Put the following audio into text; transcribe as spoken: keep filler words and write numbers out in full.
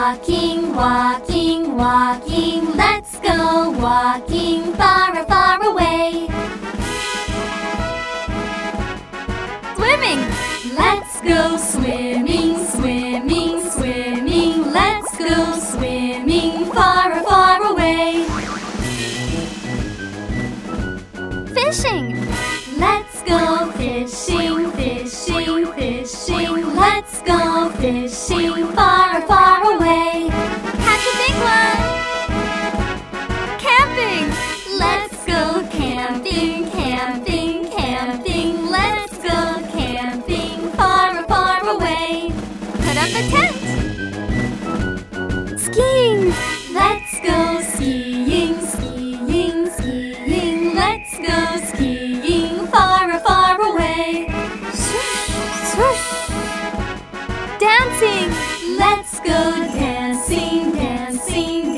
Walking, walking, walking, let's go walking far, far away. Swimming! Let's go swimming, swimming, swimming, let's go swimming far, far away. Fishing! Let's go fishing, fishing, fishing, let's go fishing far, far away. Catch a big one! Camping! Let's go camping, camping, camping, let's go camping far, far away. Put up a tent! Skiing! Let's go skiing, skiing, skiing, let's go skiing far, far away. Swoosh! Swoosh! Dancing! Let's go dancing, dancing,